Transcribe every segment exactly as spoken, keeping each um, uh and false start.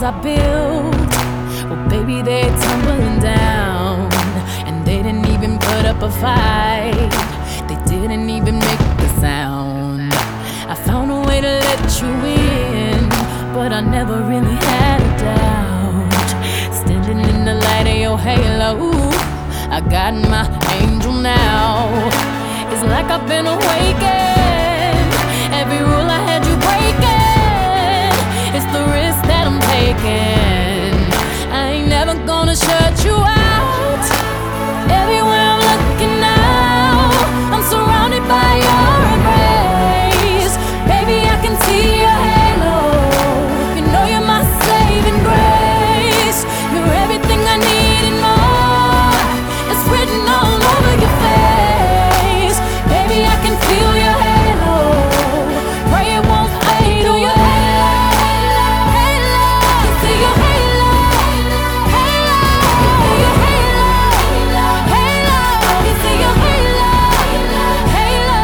I built, well, baby, they're tumbling down. And they didn't even put up a fight, they didn't even make the sound. I found a way to let you in, but I never really had a doubt. Standing in the light of your halo, I got my angel now. It's like I've been awakened. Every rule I had you breaking, it's the risk that I'm taking. I ain't never gonna shut you out. Everywhere I'm looking now, I'm surrounded by your embrace. Baby, I can see your halo. You know you're my saving grace. You're everything I need and more. It's written all over your face. Baby, I can feel your halo. Pray it won't fade away. Halo, I see your halo. Halo, your halo. Halo, you see your halo. Halo,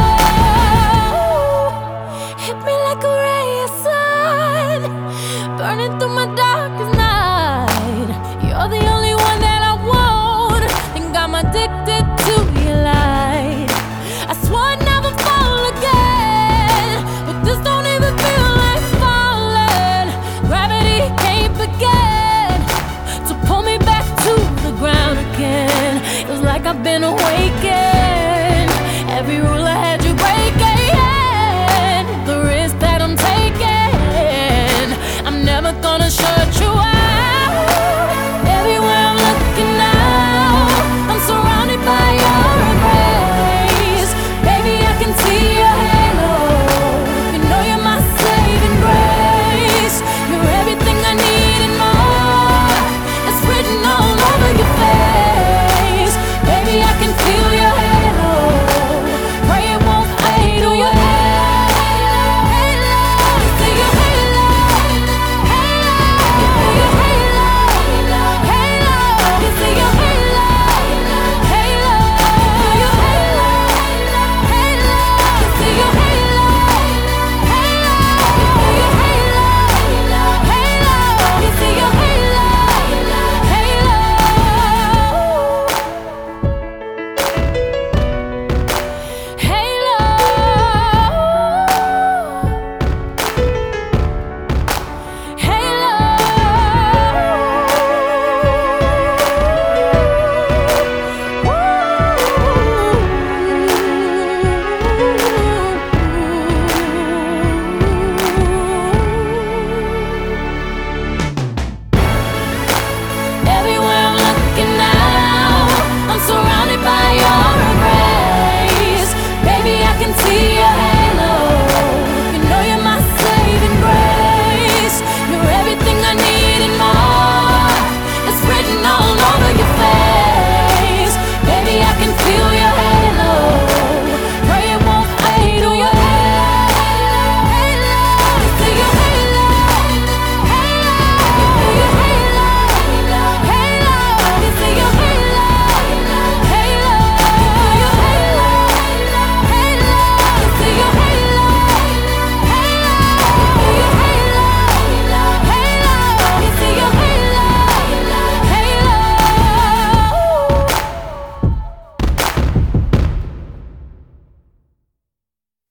hit me like a ray of sun, burning through my darkest night. You're the only one that I want. Think I'm addicted to your light. I swore I'd never fall again, but this don't even feel like falling. Gravity can't begin to pull me back to the ground again. It's like I've been awakened.